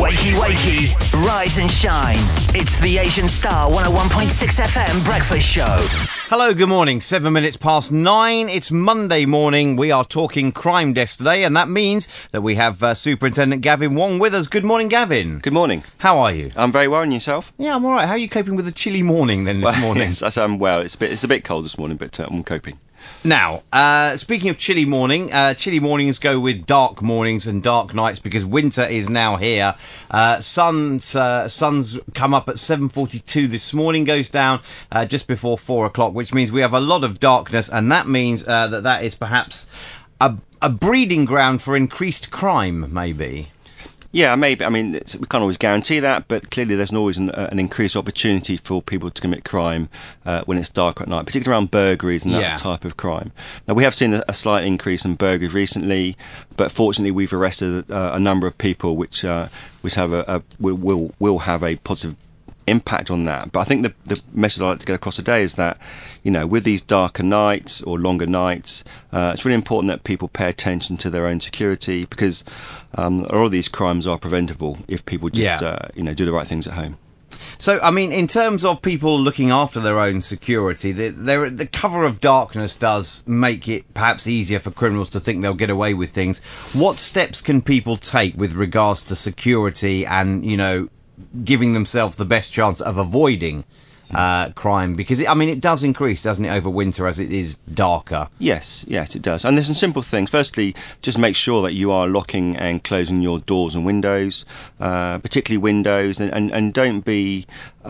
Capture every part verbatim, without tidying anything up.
Wakey, wakey, rise and shine. It's the Asian Star one oh one point six F M breakfast show. Hello, good morning. Seven minutes past nine. It's Monday morning. We are talking crime desk today, and that means that we have uh, Superintendent Gavin Wong with us. Good morning, Gavin. Good morning. How are you? I'm very well, and yourself? Yeah, I'm all right. How are you coping with the chilly morning then this well, morning? Yes, I say I'm well. It's a bit, it's a bit cold this morning, but uh, I'm coping. Now, uh, speaking of chilly morning, uh, chilly mornings go with dark mornings and dark nights because winter is now here. Uh, sun's, uh, sun's come up at seven forty-two this morning, goes down uh, just before four o'clock, which means we have a lot of darkness, and that means uh, that that is perhaps a, a breeding ground for increased crime, maybe. Yeah, maybe. I mean, it's, we can't always guarantee that, but clearly there's always an, uh, an increased opportunity for people to commit crime uh, when it's dark at night, particularly around burglaries and that Yeah. type of crime. Now, we have seen a, a slight increase in burglaries recently, but fortunately we've arrested uh, a number of people which uh, which have a, a will, will will have a positive impact on that. But I think the, the message I'd like to get across today is that, you know, with these darker nights or longer nights, uh, it's really important that people pay attention to their own security, because um, a lot of these crimes are preventable if people just, Yeah. uh, you know, do the right things at home. So, I mean, in terms of people looking after their own security, the, the, the cover of darkness does make it perhaps easier for criminals to think they'll get away with things. What steps can people take with regards to security and, you know, giving themselves the best chance of avoiding uh, crime? Because, it, I mean, it does increase, doesn't it, over winter as it is darker? Yes, yes, it does. And there's some simple things. Firstly, just make sure that you are locking and closing your doors and windows, uh, particularly windows, and, and, and don't be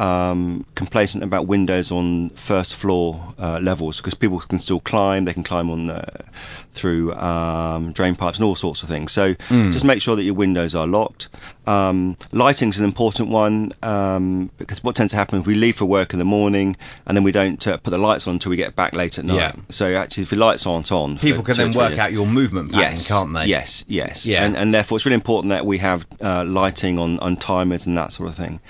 um, complacent about windows on first floor uh, levels, because people can still climb. They can climb on the, through um, drain pipes and all sorts of things. So Mm. just make sure that your windows are locked. Um, lighting's an important one, um, because what tends to happen is we leave for work in the morning and then we don't uh, put the lights on until we get back late at night. Yeah. So actually, if your lights aren't on, People for can two or then three work days- out your movement pattern, yes, can't they? Yes, yes. Yeah. And, and therefore, it's really important that we have uh, lighting on, on timers and that sort of thing.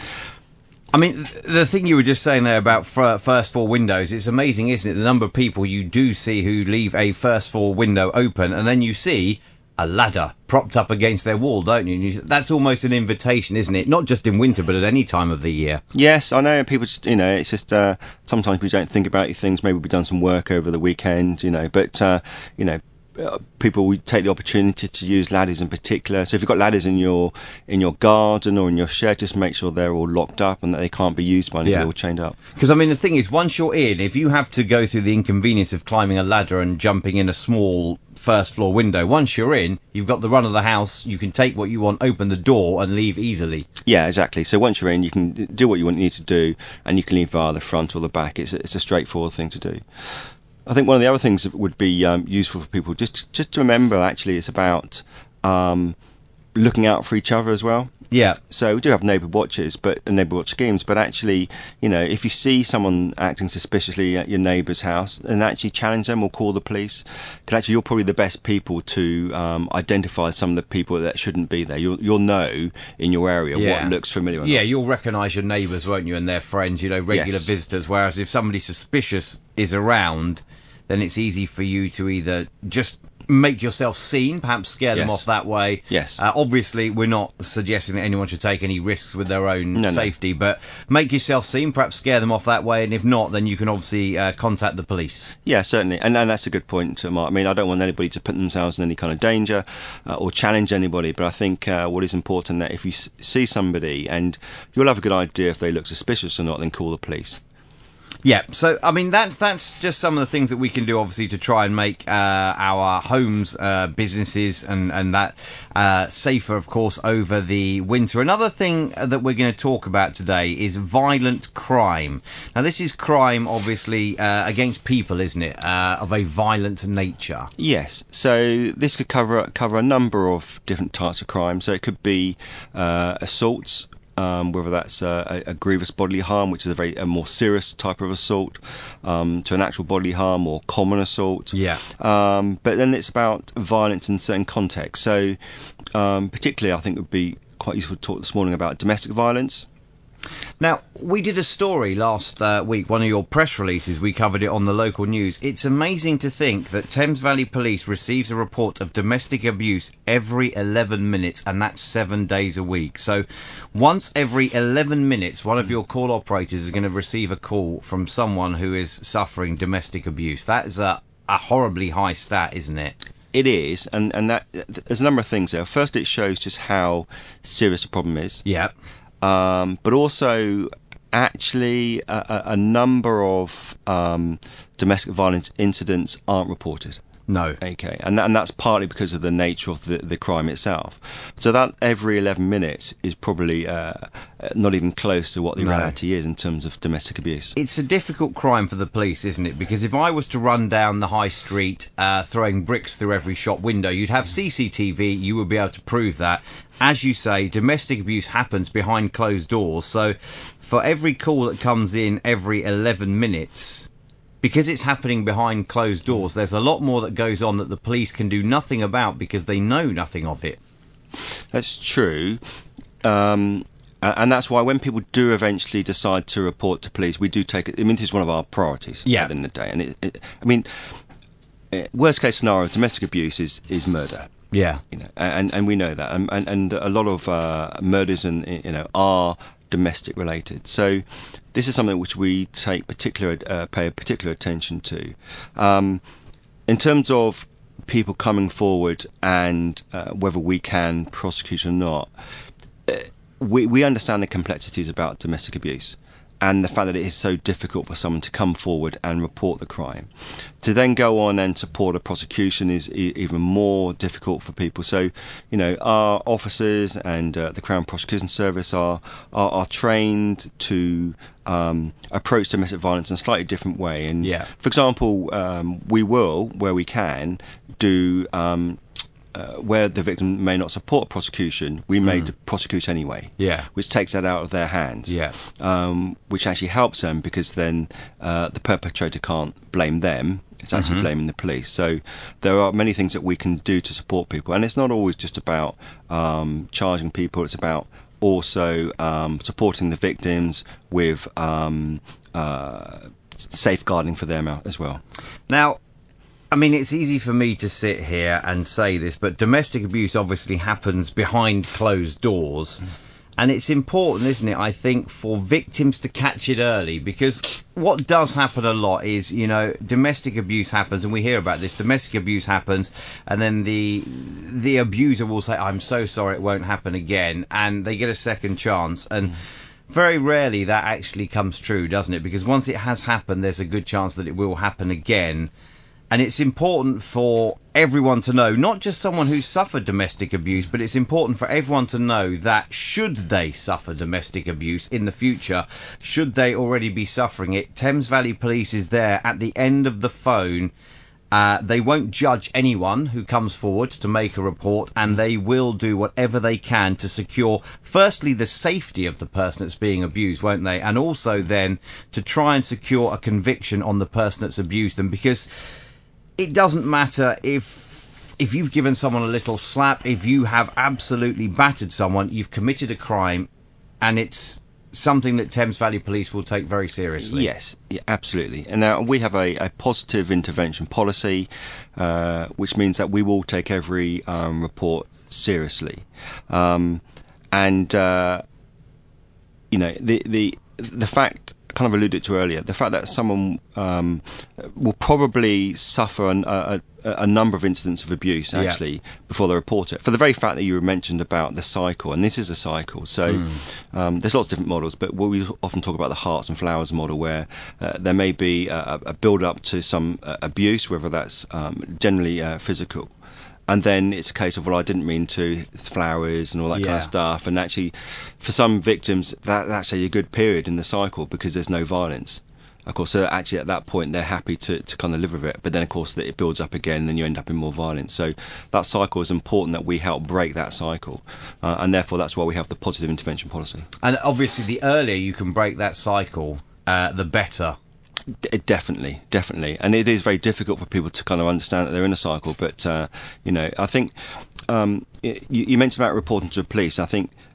I mean, th- the thing you were just saying there about fir- first floor windows, it's amazing, isn't it? The number of people you do see who leave a first floor window open, and then you see a ladder propped up against their wall, don't you? And you that's almost an invitation, isn't it? Not just in winter, but at any time of the year. Yes, I know. People just, you know, it's just uh, sometimes we don't think about things. Maybe we've done some work over the weekend, you know, but, uh, you know, Uh, people we take the opportunity to use ladders in particular. So if you've got ladders in your in your garden or in your shed, just make sure they're all locked up and that they can't be used by anybody, Yeah. all chained up. Because, I mean, the thing is, once you're in, if you have to go through the inconvenience of climbing a ladder and jumping in a small first floor window, once you're in, you've got the run of the house, you can take what you want, open the door and leave easily. Yeah, exactly. So once you're in, you can do what you want, need to do, and you can leave via the front or the back. It's a, it's a straightforward thing to do. I think one of the other things that would be um, useful for people, just just to remember, actually, it's about um, looking out for each other as well. Yeah. So we do have neighbour watches, but neighbour watch schemes. But actually, you know, if you see someone acting suspiciously at your neighbour's house, then actually challenge them or call the police. Because actually, you're probably the best people to um, identify some of the people that shouldn't be there. You'll you'll know in your area Yeah. what looks familiar. Or Yeah, not. you'll recognise your neighbours, won't you, and their friends, you know, regular Yes. visitors. Whereas if somebody suspicious is around, then it's easy for you to either just make yourself seen, perhaps scare them Yes. off that way. Yes. Uh, obviously, we're not suggesting that anyone should take any risks with their own No, no. safety, but make yourself seen, perhaps scare them off that way, and if not, then you can obviously uh, contact the police. Yeah, certainly, and and that's a good point, uh, Mark. I mean, I don't want anybody to put themselves in any kind of danger uh, or challenge anybody, but I think uh, what is important that if you s- see somebody and you'll have a good idea if they look suspicious or not, then call the police. Yeah, so I mean that's that's just some of the things that we can do, obviously, to try and make uh, our homes, uh, businesses, and and that uh, safer, of course, over the winter. Another thing that we're going to talk about today is violent crime. Now, this is crime, obviously, uh, against people, isn't it, uh, of a violent nature? Yes, so this could cover cover a number of different types of crime. So it could be uh, assaults. Um, whether that's uh, a, a grievous bodily harm, which is a very a more serious type of assault, um, to an actual bodily harm or common assault. Yeah. Um, but then it's about violence in certain contexts. So, um, particularly, I think it would be quite useful to talk this morning about domestic violence. Now, we did a story last uh, week, one of your press releases, we covered it on the local news. It's amazing to think that Thames Valley Police receives a report of domestic abuse every eleven minutes, and that's seven days a week. So once every eleven minutes, one of your call operators is going to receive a call from someone who is suffering domestic abuse. That is a, a horribly high stat, isn't it? It is, and, and that there's a number of things there. First, it shows just how serious the problem is. Yeah. Um, but also, actually, a, a number of um, domestic violence incidents aren't reported. No. Okay, and that, and that's partly because of the nature of the, the crime itself. So that every eleven minutes is probably uh, not even close to what the No. reality is in terms of domestic abuse. It's a difficult crime for the police, isn't it? Because if I was to run down the high street uh, throwing bricks through every shop window, you'd have C C T V, you would be able to prove that. As you say, domestic abuse happens behind closed doors, so for every call that comes in every eleven minutes, because it's happening behind closed doors, there's a lot more that goes on that the police can do nothing about because they know nothing of it. That's true. Um, and that's why when people do eventually decide to report to police, we do take it. I mean, this is one of our priorities Yeah. at the end of the day. And it, it, I mean, eh, worst case scenario, domestic abuse is, is murder. Yeah. You know, and, and we know that. And, and, and a lot of uh, murders and you know are domestic related. So this is something which we take particular uh, pay particular attention to. Um, in terms of people coming forward and uh, whether we can prosecute or not, uh, we we understand the complexities about domestic abuse and the fact that it is so difficult for someone to come forward and report the crime. To then go on and support a prosecution is e- even more difficult for people. So, you know, our officers and uh, the Crown Prosecution Service are are, are trained to um, approach domestic violence in a slightly different way. And, Yeah. for example, um, we will, where we can, do... Um, Uh, where the victim may not support prosecution, we may mm. prosecute anyway. Yeah. Which takes that out of their hands. Yeah. Um, which actually helps them because then uh, the perpetrator can't blame them. It's actually Mm-hmm. blaming the police. So there are many things that we can do to support people, and it's not always just about um, charging people. It's about also um, supporting the victims with um, uh, safeguarding for them as well. Now, I mean, it's easy for me to sit here and say this, but domestic abuse obviously happens behind closed doors. And it's important, isn't it, I think, for victims to catch it early, because what does happen a lot is, you know, domestic abuse happens, and we hear about this, domestic abuse happens, and then the the abuser will say, I'm so sorry, it won't happen again, and they get a second chance. And very rarely that actually comes true, doesn't it? Because once it has happened, there's a good chance that it will happen again. And it's important for everyone to know, not just someone who's suffered domestic abuse, but it's important for everyone to know that should they suffer domestic abuse in the future, should they already be suffering it, Thames Valley Police is there at the end of the phone. Uh, they won't judge anyone who comes forward to make a report, and they will do whatever they can to secure, firstly, the safety of the person that's being abused, won't they? And also then to try and secure a conviction on the person that's abused them, because it doesn't matter if if you've given someone a little slap, if you have absolutely battered someone, you've committed a crime, and it's something that Thames Valley Police will take very seriously. Yes, yeah, absolutely. And now we have a, a positive intervention policy, uh, which means that we will take every um, report seriously. Um, and, uh, you know, the, the, the fact... kind of alluded to earlier, the fact that someone um, will probably suffer an, a, a, a number of incidents of abuse actually yeah. before they report it. For the very fact that you mentioned about the cycle, and this is a cycle, so mm. um, there's lots of different models, but we often talk about the hearts and flowers model, where uh, there may be a, a build-up to some uh, abuse, whether that's um, generally uh, physical. And then it's a case of, well, I didn't mean to, flowers and all that yeah. kind of stuff. And actually, for some victims, that, that's actually a good period in the cycle because there's no violence. Of course, so actually at that point, they're happy to, to kind of live with it. But then, of course, it builds up again and then you end up in more violence. So that cycle is important that we help break that cycle. Uh, and therefore, that's why we have the positive intervention policy. And obviously, the earlier you can break that cycle, uh, the better. D- definitely, definitely, and it is very difficult for people to kind of understand that they're in a cycle. But uh, you know, I think um, you, you mentioned about reporting to the police. I think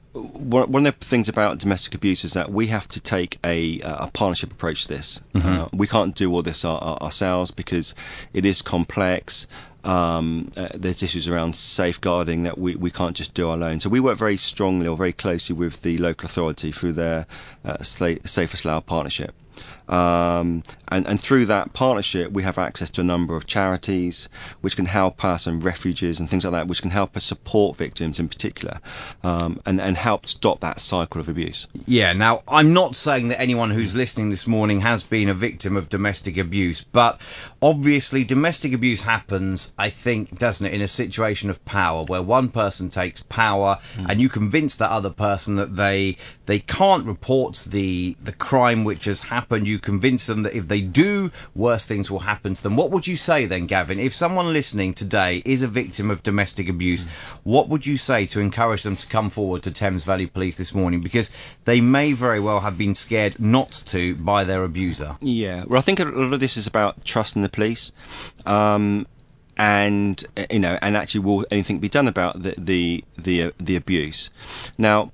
one one of the things about domestic abuse is that we have to take a, a partnership approach to this. Mm-hmm. Uh, we can't do all this our, our, ourselves because it is complex. Um, uh, there's issues around safeguarding that we, we can't just do alone. So we work very strongly or very closely with the local authority through their uh, Safer Slough partnership. Um, and, and through that partnership, we have access to a number of charities which can help us, and refuges and things like that, which can help us support victims in particular, um, and, and help stop that cycle of abuse. Yeah, now, I'm not saying that anyone who's listening this morning has been a victim of domestic abuse, but obviously domestic abuse happens, I think, doesn't it, in a situation of power, where one person takes power mm. and you convince that other person that they they can't report the the crime which has happened. You convince them that if they do, worse things will happen to them. What would you say then, Gavin, if someone listening today is a victim of domestic abuse, mm. what would you say to encourage them to come forward to Thames Valley Police this morning? Because they may very well have been scared not to by their abuser. Yeah, well, I think a lot of this is about trusting the police. Um, and, you know, and actually will anything be done about the, the, the, uh, the abuse? Now,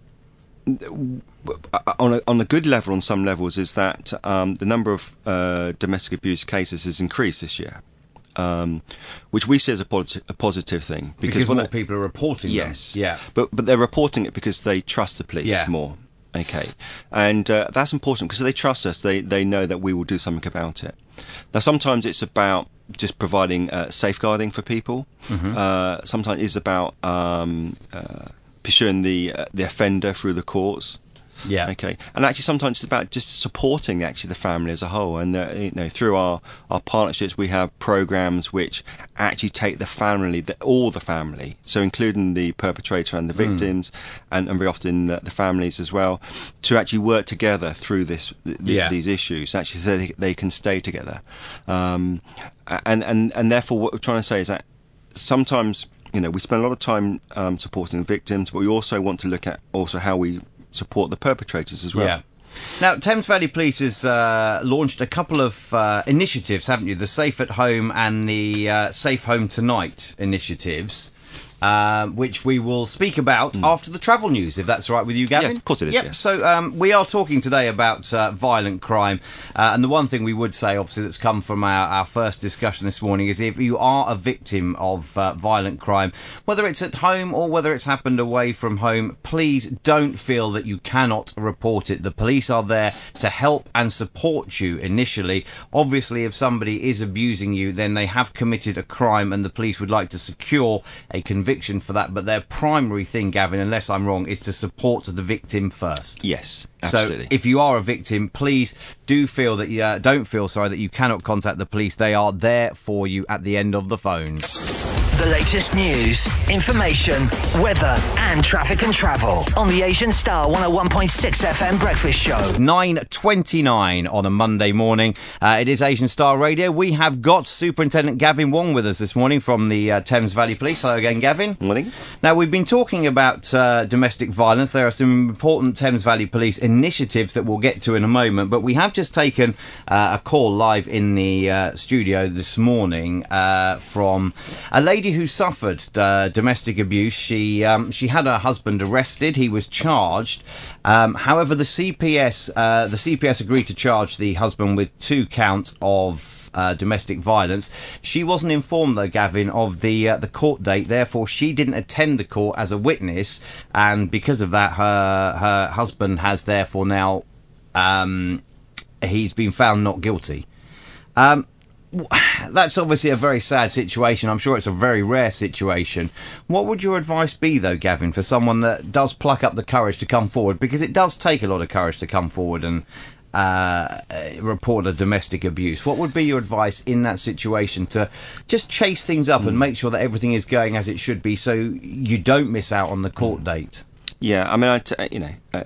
on a, on a good level, on some levels, is that um, the number of uh, domestic abuse cases has increased this year, um, which we see as a, posit- a positive thing. Because, because more people are reporting yes, them. Yeah. But, but they're reporting it because they trust the police yeah. more. Okay. And uh, that's important because they trust us. They, they know that we will do something about it. Now, sometimes it's about just providing uh, safeguarding for people. Mm-hmm. Uh, sometimes it's about um, uh, pursuing the uh, the offender through the courts. Yeah. Okay. And actually, sometimes it's about just supporting actually the family as a whole. And uh, you know, through our, our partnerships, we have programs which actually take the family, the, all the family, so including the perpetrator and the victims, mm. and, and very often the, the families as well, to actually work together through this the, yeah. these issues, actually, so they, they can stay together. Um, and and and therefore, what we're trying to say is that sometimes, you know, we spend a lot of time um, supporting victims, but we also want to look at also how we support the perpetrators as well. Yeah. Now, Thames Valley Police has uh, launched a couple of uh, initiatives, haven't you? The Safe at Home and the uh, Safe Home Tonight initiatives, uh, which we will speak about mm. after the travel news, if that's all right with you, Gavin? Yes, of course it is. Yep. Yes. So um, we are talking today about uh, violent crime, uh, and the one thing we would say, obviously, that's come from our, our first discussion this morning is if you are a victim of uh, violent crime, whether it's at home or whether it's happened away from home, please don't feel that you cannot report it. The police are there to help and support you initially. Obviously, if somebody is abusing you, then they have committed a crime and the police would like to secure a conviction for that, but their primary thing, Gavin, unless I'm wrong, is to support the victim first. Yes, absolutely. So if you are a victim, please do feel that you uh, don't feel sorry that you cannot contact the police. They are there for you at the end of the phone. The latest news, information, weather and traffic and travel on the Asian Star one oh one point six F M Breakfast Show. nine twenty-nine on a Monday morning. Uh, it is Asian Star Radio. We have got Superintendent Gavin Wong with us this morning from the uh, Thames Valley Police. Hello again, Gavin. Morning. Now, we've been talking about uh, domestic violence. There are some important Thames Valley Police initiatives that we'll get to in a moment, but we have just taken uh, a call live in the uh, studio this morning uh, from a lady who suffered uh, domestic abuse. She um, she had her husband arrested. He was charged. Um, however, the C P S uh, the C P S agreed to charge the husband with two counts of uh, domestic violence. She wasn't informed, though, Gavin, of the uh, the court date. Therefore, she didn't attend the court as a witness, and because of that, her her husband has therefore now um, he's been found not guilty. Um, That's obviously a very sad situation. I'm sure it's a very rare situation. What would your advice be, though, Gavin, for someone that does pluck up the courage to come forward? Because it does take a lot of courage to come forward and uh, report a domestic abuse. What would be your advice in that situation to just chase things up mm. and make sure that everything is going as it should be so you don't miss out on the court date? Yeah, I mean, I t- you know... Uh,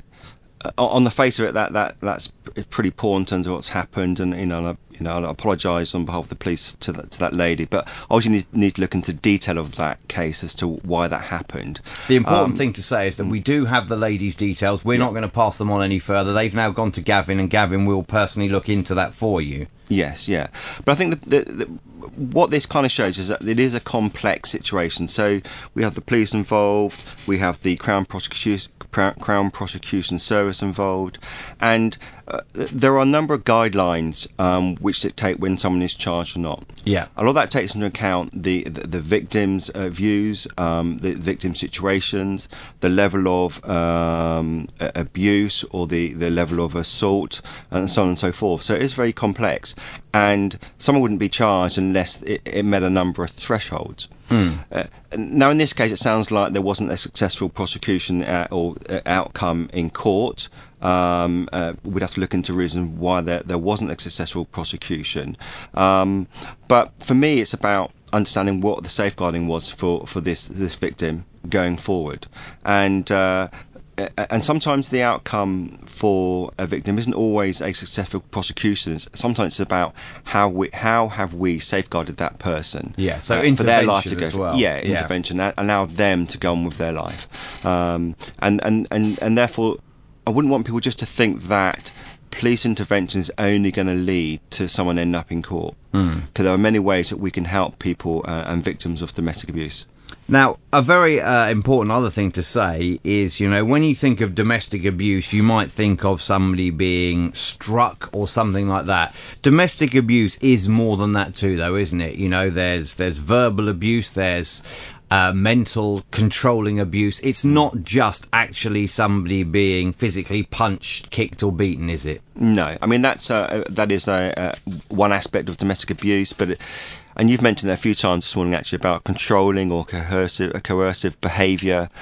on the face of it, that, that that's pretty poor in terms of what's happened, and you know, I, you know, I apologise on behalf of the police to that, to that lady. But obviously, need, need to look into detail of that case as to why that happened. The important um, thing to say is that we do have the lady's details. We're yeah. not going to pass them on any further. They've now gone to Gavin, and Gavin will personally look into that for you. Yes, yeah. But I think the, the, the, what this kind of shows is that it is a complex situation. So we have the police involved, we have the Crown Prosecution Crown Prosecution Service involved, and uh, there are a number of guidelines um, which dictate when someone is charged or not. Yeah, a lot of that takes into account the the, the victim's uh, views, um, the victim situations, the level of um, abuse or the, the level of assault, and so on and so forth. So it is very complex, and someone wouldn't be charged unless it, it met a number of thresholds. Mm. Uh, now, in this case, it sounds like there wasn't a successful prosecution uh, or uh, outcome in court. Um, uh, we'd have to look into reasons why there, there wasn't a successful prosecution. Um, but for me, it's about understanding what the safeguarding was for, for this this victim going forward. And uh, and sometimes the outcome for a victim isn't always a successful prosecution. Sometimes it's about how we how have we safeguarded that person. Yeah, so uh, intervention for their life to go, as well. Yeah, yeah. intervention, and allow them to go on with their life. Um, and, and, and, and therefore, I wouldn't want people just to think that police intervention is only going to lead to someone ending up in court. Because mm. there are many ways that we can help people uh, and victims of domestic abuse. Now, a very uh, important other thing to say is, you know, when you think of domestic abuse, you might think of somebody being struck or something like that. Domestic abuse is more than that too, though, isn't it? You know, there's there's verbal abuse, there's uh, mental controlling abuse. It's not just actually somebody being physically punched, kicked or beaten, is it? No. I mean, that's uh, that is uh, uh, one aspect of domestic abuse, but it, and you've mentioned it a few times this morning, actually, about controlling or coercive, coercive behaviour.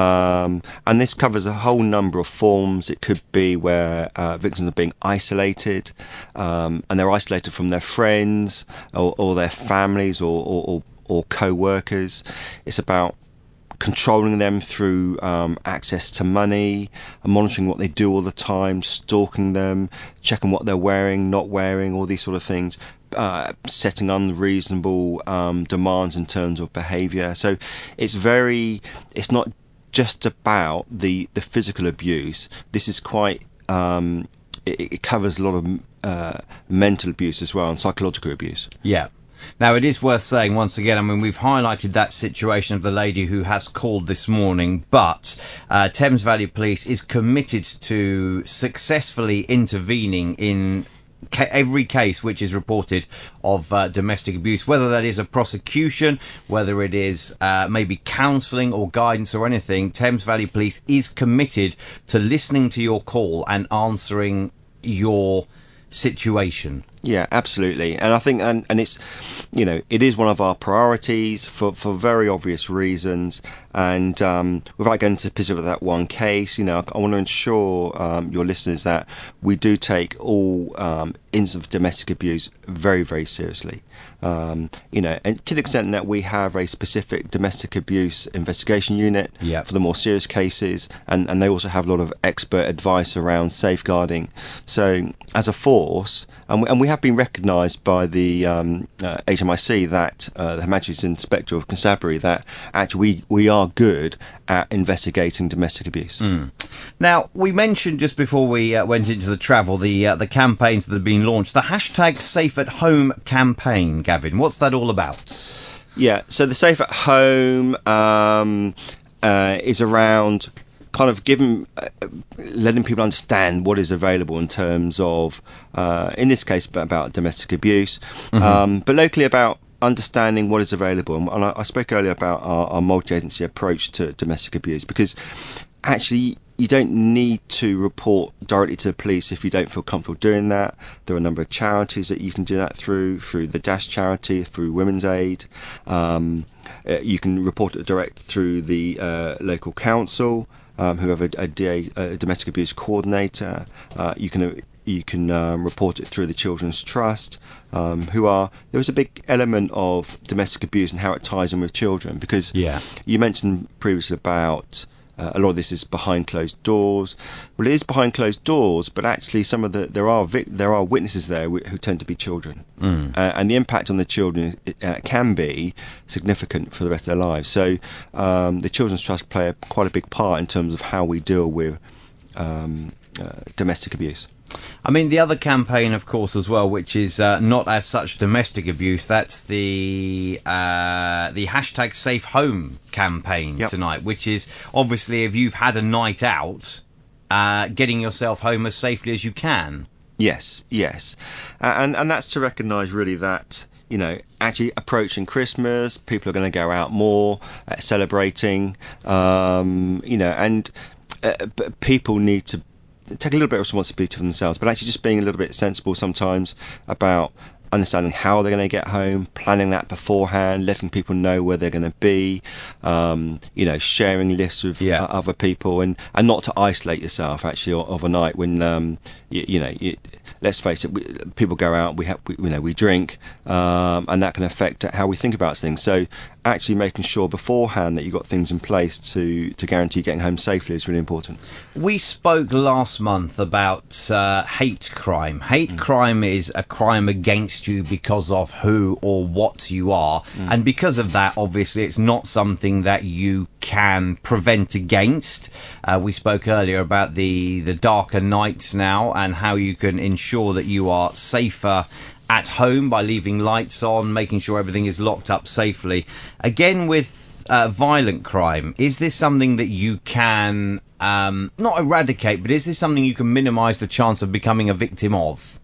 Um, and this covers a whole number of forms. It could be where uh, victims are being isolated, um, and they're isolated from their friends or, or their families or, or, or, or co-workers. It's about controlling them through um, access to money, monitoring what they do all the time, stalking them, checking what they're wearing, not wearing, all these sort of things. Uh, setting unreasonable um, demands in terms of behaviour. So it's very, it's not just about the, the physical abuse. This is quite, um, it, it covers a lot of uh, mental abuse as well and psychological abuse. Yeah. Now, it is worth saying once again, I mean, we've highlighted that situation of the lady who has called this morning, but uh, Thames Valley Police is committed to successfully intervening in every case which is reported of uh, domestic abuse, whether that is a prosecution, whether it is uh, maybe counselling or guidance or anything. Thames Valley Police is committed to listening to your call and answering your situation. Yeah, absolutely. And I think, and, and it's, you know, it is one of our priorities for, for very obvious reasons. And um, without going into the specifics of that one case, you know, I want to ensure um, your listeners that we do take all um, instances of domestic abuse very, very seriously. Um, you know, and to the extent that we have a specific domestic abuse investigation unit yep. for the more serious cases, and, and they also have a lot of expert advice around safeguarding. So as a force, and we, and we have been recognised by the um, uh, H M I C, that uh, the Her Majesty's Inspector of Constabulary, that actually we, we are good at investigating domestic abuse. Mm. Now, we mentioned just before we uh, went into the travel, the uh, the campaigns that have been launched, the hashtag Safe at Home campaign, Gavin. What's that all about? Yeah, so the Safe at Home um, uh, is around kind of giving, uh, letting people understand what is available in terms of, uh, in this case, about domestic abuse, mm-hmm. um, but locally about understanding what is available. And I, I spoke earlier about our, our multi-agency approach to domestic abuse, because actually you don't need to report directly to the police if you don't feel comfortable doing that. There are a number of charities that you can do that through, through the Dash charity, through Women's Aid. Um, uh, you can report it direct through the uh, local council, um, who have a, a, D A, a domestic abuse coordinator. Uh, you can you can um, report it through the Children's Trust, um, who are, there is a big element of domestic abuse and how it ties in with children, because yeah. you mentioned previously about Uh, a lot of this is behind closed doors. Well, it is behind closed doors, but actually, some of the there are vic- there are witnesses there wh- who tend to be children, mm. uh, and the impact on the children uh, can be significant for the rest of their lives. So, um, the Children's Trust play a, quite a big part in terms of how we deal with um, uh, domestic abuse. I mean, the other campaign, of course, as well, which is uh, not as such domestic abuse, that's the uh, the hashtag Safe Home campaign yep. tonight, which is obviously if you've had a night out, uh, getting yourself home as safely as you can. Yes, yes. Uh, and, and that's to recognise really that, you know, actually approaching Christmas, people are going to go out more, uh, celebrating, um, you know, and uh, people need to take a little bit of responsibility for themselves, but actually just being a little bit sensible sometimes about understanding how they're going to get home, planning that beforehand, letting people know where they're going to be, um, you know, sharing lists with yeah. uh, other people, and, and not to isolate yourself actually overnight when, um, you, you know, you, let's face it, we, people go out, we have, we, you know, we drink, um, and that can affect how we think about things. So actually making sure beforehand that you've got things in place to, to guarantee getting home safely is really important. We spoke last month about uh, hate crime. Hate mm. crime is a crime against you because of who or what you are. Mm. And because of that, obviously, it's not something that you can prevent against. Uh, we spoke earlier about the, the darker nights now and how you can ensure that you are safer at home by leaving lights on, making sure everything is locked up safely. Again, with uh, violent crime, is this something that you can um, not eradicate, but is this something you can minimise the chance of becoming a victim of?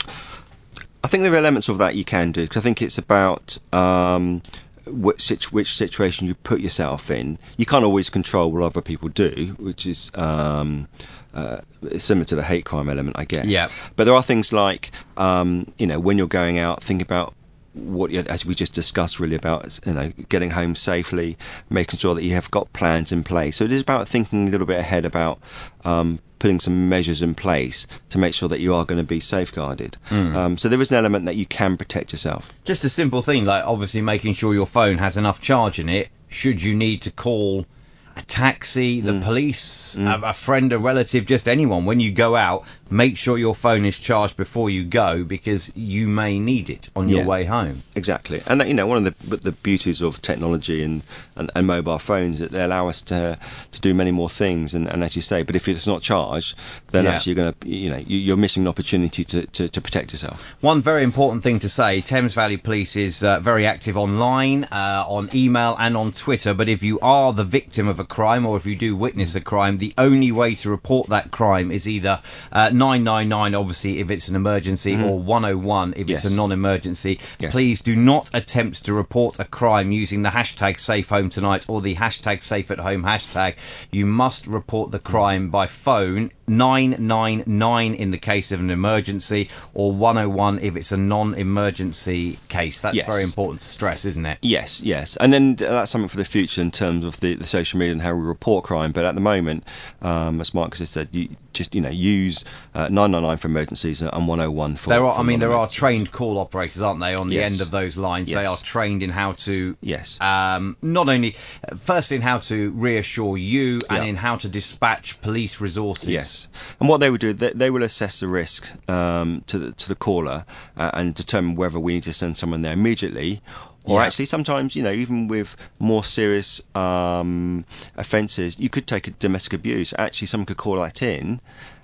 I think there are elements of that you can do, because I think it's about um, which, situ- which situation you put yourself in. You can't always control what other people do, which is um, uh, similar to the hate crime element, I guess. Yeah. But there are things like, um, you know, when you're going out, think about what, you, as we just discussed, really about, you know, getting home safely, making sure that you have got plans in place. So it is about thinking a little bit ahead about um, putting some measures in place to make sure that you are going to be safeguarded. Mm. Um, so there is an element that you can protect yourself. Just a simple thing, like obviously making sure your phone has enough charge in it, should you need to call a taxi, the mm. police, mm. a, a friend, a relative, just anyone. When you go out, make sure your phone is charged before you go, because you may need it on your yeah, way home. Exactly. And, you know, one of the the beauties of technology and, and, and mobile phones is that they allow us to to do many more things. And, and as you say, but if it's not charged, then yeah. actually you're going to, you know, you're missing an opportunity to, to, to protect yourself. One very important thing to say, Thames Valley Police is uh, very active online, uh, on email and on Twitter. But if you are the victim of a crime, or if you do witness a crime, the only way to report that crime is either uh, nine nine nine, obviously, if it's an emergency, mm. or one oh one if yes. it's a non-emergency. Yes. Please do not attempt to report a crime using the hashtag SafeHomeTonight or the hashtag SafeAtHome hashtag. You must report the crime by phone, nine nine nine in the case of an emergency, or one oh one if it's a non-emergency case. That's yes. very important to stress, isn't it? Yes, yes. And then that's something for the future in terms of the, the social media and how we report crime. But at the moment, um, as Marcus has said, you just, you know, use uh, nine nine nine for emergencies and one oh one for... There are, for I mean, there are trained call operators, aren't they, on the yes. end of those lines? Yes. They are trained in how to... Yes. Um, not only... Firstly, in how to reassure you, yeah. and in how to dispatch police resources. Yes. And what they would do, they, they will assess the risk um, to, the, to the caller uh, and determine whether we need to send someone there immediately, or yeah. actually sometimes, you know, even with more serious um, offences, you could take a domestic abuse. Actually, someone could call that in,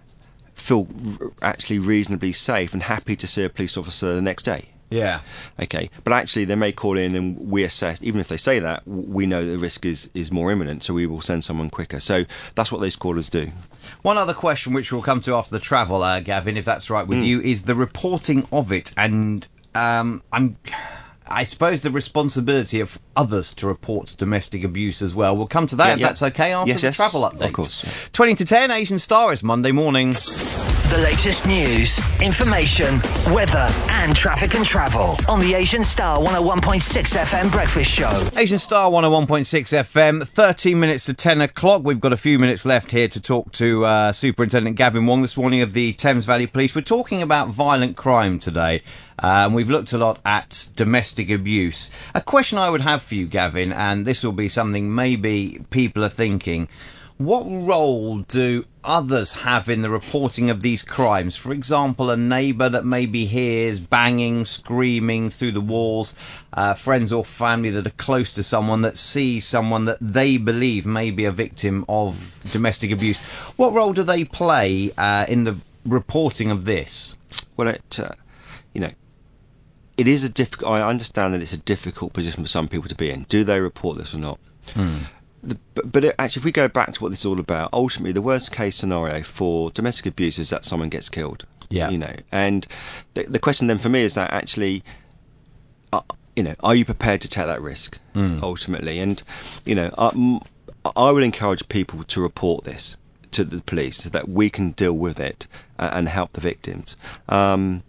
feel r- actually reasonably safe and happy to see a police officer the next day. Yeah. Okay. But actually, they may call in and we assess, even if they say that, we know the risk is, is more imminent, so we will send someone quicker. So that's what those callers do. One other question, which we'll come to after the travel, uh, Gavin, if that's right with mm. you, is the reporting of it. And um, I'm... I suppose the responsibility of others to report domestic abuse as well. We'll come to that yeah, if yeah. that's okay after yes, the yes. travel update. Of course. Yeah. twenty to ten, Asian Star is Monday morning. The latest news, information, weather and traffic and travel on the Asian Star one oh one point six F M Breakfast Show. Asian Star one oh one point six F M, thirteen minutes to ten o'clock. We've got a few minutes left here to talk to uh, Superintendent Gavin Wong this morning of the Thames Valley Police. We're talking about violent crime today. Um, we've looked a lot at domestic abuse. A question I would have for you, Gavin, and this will be something maybe people are thinking, what role do others have in the reporting of these crimes? For example, a neighbour that maybe hears banging, screaming through the walls, uh, friends or family that are close to someone that sees someone that they believe may be a victim of domestic abuse. What role do they play uh, in the reporting of this? Well, it, uh, you know, it is a difficult. I understand that it's a difficult position for some people to be in. Do they report this or not? Hmm. The, but, but it, actually, if we go back to what this is all about, ultimately, the worst case scenario for domestic abuse is that someone gets killed. Yeah. You know, and the, the question then for me is that actually, uh, you know, are you prepared to take that risk Mm. ultimately? And you know, I, I would encourage people to report this to the police so that we can deal with it uh, and help the victims. Um,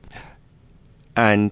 and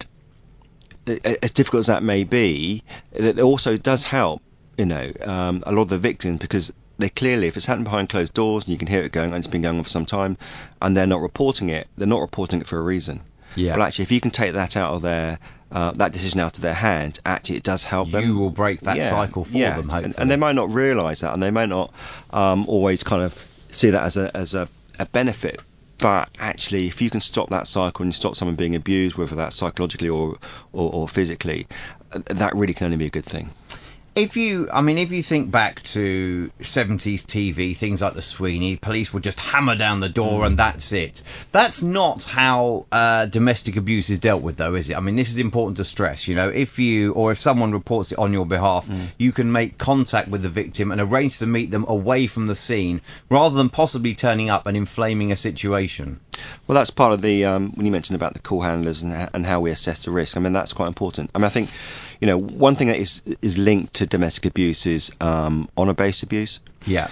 as difficult as that may be, it also does help, you know, um, a lot of the victims, because they clearly, if it's happening behind closed doors and you can hear it going, and it's been going on for some time, and they're not reporting it, they're not reporting it for a reason. Yeah. Well, actually, if you can take that out of their, uh, that decision out of their hands, actually, it does help them. You will break that Yeah, cycle for yeah. them, hopefully. And, and they might not realise that, and they might not um, always kind of see that as a as a, a benefit. But actually, if you can stop that cycle and stop someone being abused, whether that's psychologically or, or, or physically, that really can only be a good thing. If you, I mean, if you think back to seventies T V, things like the Sweeney, police would just hammer down the door and that's it. That's not how uh, domestic abuse is dealt with, though, is it? I mean, this is important to stress. You know, if you, or if someone reports it on your behalf, mm. you can make contact with the victim and arrange to meet them away from the scene, rather than possibly turning up and inflaming a situation. Well, that's part of the, um, when you mentioned about the call handlers and, and how we assess the risk, I mean, that's quite important. I mean, I think, you know, one thing that is is linked to domestic abuse is um, honour-based abuse. Yeah.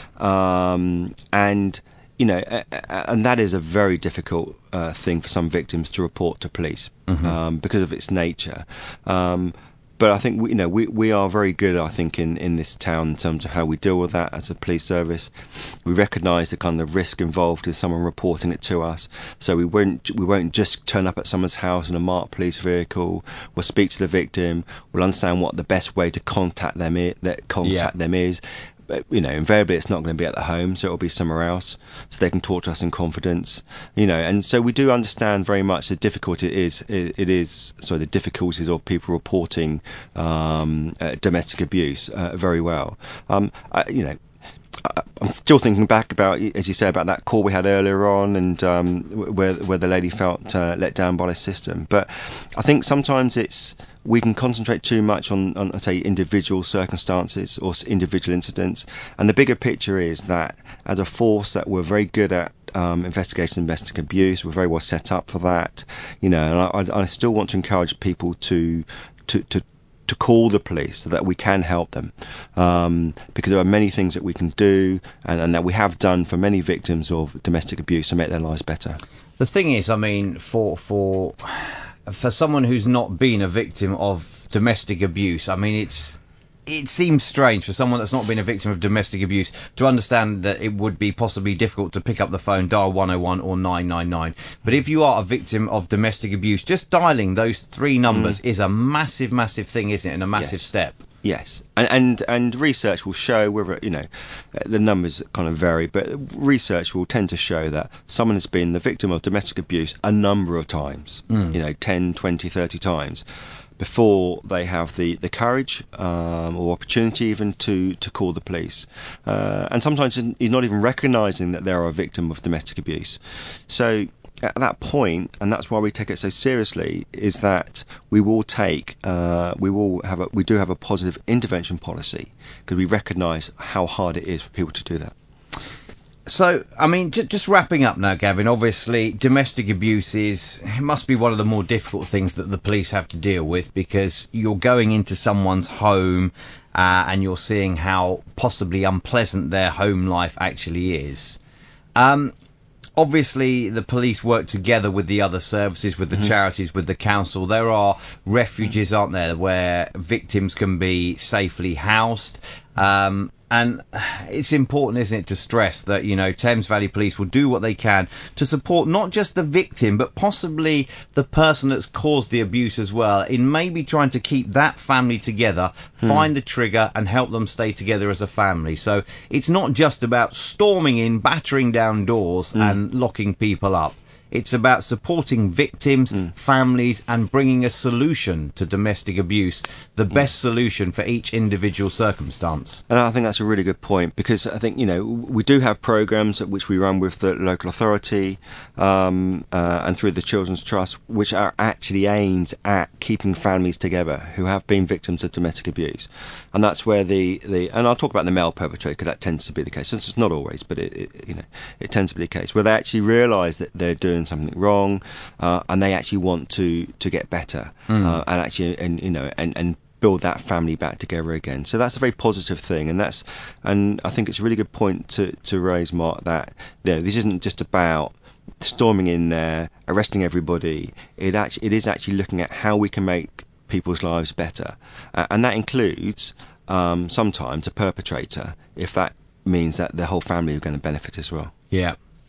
Um, and, you know, and that is a very difficult uh, thing for some victims to report to police mm-hmm. um, because of its nature. Um, but I think, we, you know, we, we are very good, I think, in, in this town in terms of how we deal with that as a police service. We recognise the kind of risk involved in someone reporting it to us. So we won't we won't just turn up at someone's house in a marked police vehicle. We'll speak to the victim. We'll understand what the best way to contact them is, that contact yeah. them is. But, you know, invariably it's not going to be at the home, so it'll be somewhere else, so they can talk to us in confidence. You know, and so we do understand very much the difficulty it is. It, it is sorry, the difficulties of people reporting um, uh, domestic abuse uh, very well. Um, I, you know. I'm still thinking back about, as you say, about that call we had earlier on, and um, where where the lady felt uh, let down by the system. But I think sometimes it's we can concentrate too much on, on say, individual circumstances or individual incidents, and the bigger picture is that as a force that we're very good at um, investigating domestic abuse, we're very well set up for that. You know, and I, I still want to encourage people to to to. to call the police so that we can help them, um, because there are many things that we can do and, and that we have done for many victims of domestic abuse to make their lives better. The thing is, I mean, for for for someone who's not been a victim of domestic abuse, I mean, it's it seems strange for someone that's not been a victim of domestic abuse to understand that it would be possibly difficult to pick up the phone, dial one oh one or nine nine nine. But if you are a victim of domestic abuse, just dialing those three numbers mm. is a massive, massive thing, isn't it? And a massive yes. step. Yes, and, and and research will show whether, you know, the numbers kind of vary, but research will tend to show that someone has been the victim of domestic abuse a number of times, mm. you know, ten, twenty, thirty times, before they have the, the courage um, or opportunity even to, to call the police. Uh, and sometimes he's not even recognising that they're a victim of domestic abuse. So at that point, and that's why we take it so seriously, is that we will take, uh, we will have a, we do have a positive intervention policy, because we recognise how hard it is for people to do that. So, I mean, j- just wrapping up now, Gavin, obviously domestic abuse is, it must be one of the more difficult things that the police have to deal with, because you're going into someone's home uh, and you're seeing how possibly unpleasant their home life actually is. Um, obviously, the police work together with the other services, with the mm-hmm. charities, with the council. There are refuges, aren't there, where victims can be safely housed. Um, and it's important, isn't it, to stress that, you know, Thames Valley Police will do what they can to support not just the victim, but possibly the person that's caused the abuse as well, in maybe trying to keep that family together, hmm. find the trigger and help them stay together as a family. So it's not just about storming in, battering down doors hmm. and locking people up. It's about supporting victims, Mm. families, and bringing a solution to domestic abuse, the best solution for each individual circumstance. And I think that's a really good point, because I think, you know, we do have programs which we run with the local authority um, uh, and through the Children's Trust, which are actually aimed at keeping families together who have been victims of domestic abuse. And that's where the, the and I'll talk about the male perpetrator, because that tends to be the case. It's not always, but it, it you know it tends to be the case where they actually realise that they're doing something wrong, uh, and they actually want to to get better, mm. uh, and actually and you know and and build that family back together again. So that's a very positive thing, and that's and I think it's a really good point to to raise, Mark, that you know, this isn't just about storming in there, arresting everybody. It actually it is actually looking at how we can make people's lives better, uh, and that includes um, sometimes a perpetrator, if that means that the whole family are going to benefit as well. Yeah.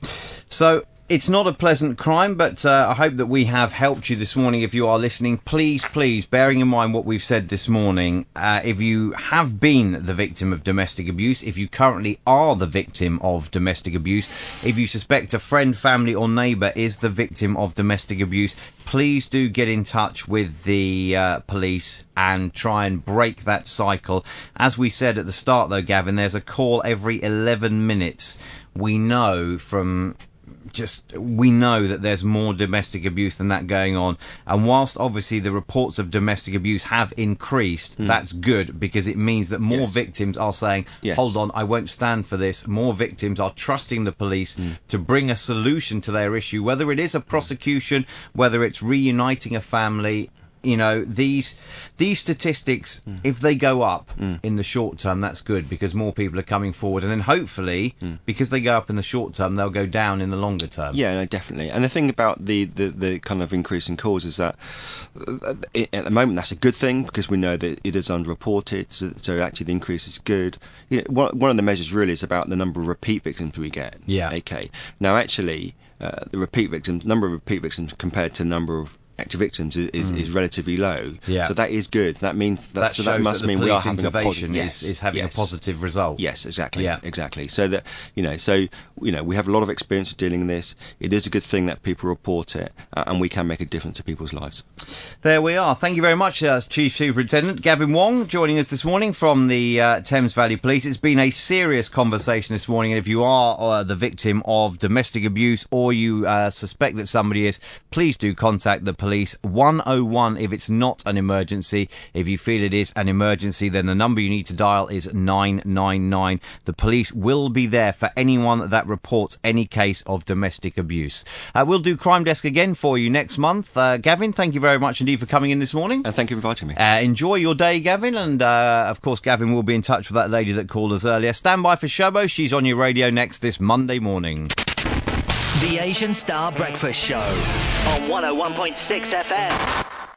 So it's not a pleasant crime, but uh, I hope that we have helped you this morning. If you are listening, please, please, bearing in mind what we've said this morning, uh, if you have been the victim of domestic abuse, if you currently are the victim of domestic abuse, if you suspect a friend, family or neighbour is the victim of domestic abuse, please do get in touch with the uh, police and try and break that cycle. As we said at the start, though, Gavin, there's a call every eleven minutes. We know from... Just we know that there's more domestic abuse than that going on, and whilst obviously the reports of domestic abuse have increased, mm. that's good, because it means that more yes. victims are saying, yes. hold on, I won't stand for this. More victims are trusting the police mm. to bring a solution to their issue, whether it is a prosecution, whether it's reuniting a family. You know, these these statistics, mm. if they go up mm. in the short term, that's good, because more people are coming forward. And then hopefully, mm. because they go up in the short term, they'll go down in the longer term. Yeah, no, definitely. And the thing about the, the, the kind of increase in calls is that uh, at the moment that's a good thing, because we know that it is underreported. So, so actually the increase is good. You know, one, one of the measures really is about the number of repeat victims we get. Yeah. Okay. Now, actually, uh, the repeat victims, number of repeat victims compared to number of active victims is, is, mm. is relatively low, yeah. so that is good. That means that, that so shows that must that the mean we are police having a intervention posi- is, is having yes. a positive result. Yes, exactly. Yeah. exactly. So that you know, so you know, we have a lot of experience of dealing with this. It is a good thing that people report it, uh, and we can make a difference to people's lives. There we are. Thank you very much, uh, Chief Superintendent Gavin Wong, joining us this morning from the uh, Thames Valley Police. It's been a serious conversation this morning, and if you are uh, the victim of domestic abuse, or you uh, suspect that somebody is, please do contact the police. one oh one if it's not an emergency. If you feel it is an emergency, then the number you need to dial is nine nine nine. The police will be there for anyone that reports any case of domestic abuse. Uh, we'll do Crime Desk again for you next month. Uh, Gavin, thank you very much indeed for coming in this morning. And thank you for inviting me. Uh, enjoy your day, Gavin, and uh, of course Gavin will be in touch with that lady that called us earlier. Stand by for Shobo. She's on your radio next this Monday morning. The Asian Star Breakfast Show on one oh one point six F M.